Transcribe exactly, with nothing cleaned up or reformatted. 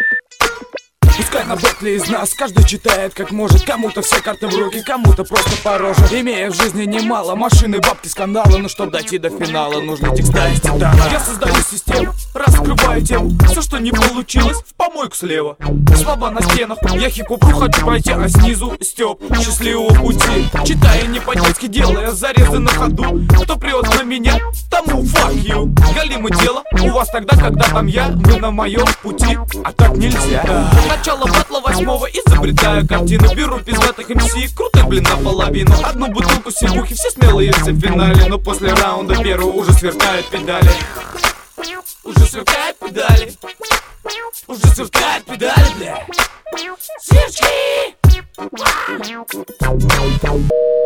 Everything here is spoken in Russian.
Пускай на батле из нас каждый читает как может. Кому-то все карты в руки, кому-то просто по роже. Имея в жизни немало машины, бабки, скандалы, но чтоб дойти до финала, нужно текста из титана. Я создаю систему, раскрываю тему. Все, что не получилось, в помойку слева. Слова на стенах, я хип-хопу хочу пройти, а снизу Степ, счастливого пути. Читая не по-детски, делая зарезы на ходу. Кто прет на меня, тому fuck you. Галимое дело, у вас тогда, когда там я, вы на моем пути, а так нельзя. Начало батла восьмого, изобретаю картину. Беру пиздатых эм си, круто, блин, наполовину. Одну бутылку сивухи, все смелые все в финале. Но после раунда первого уже сверкают педали. Уже сверкают педали. Уже сверкают педали, бля. Сверчки!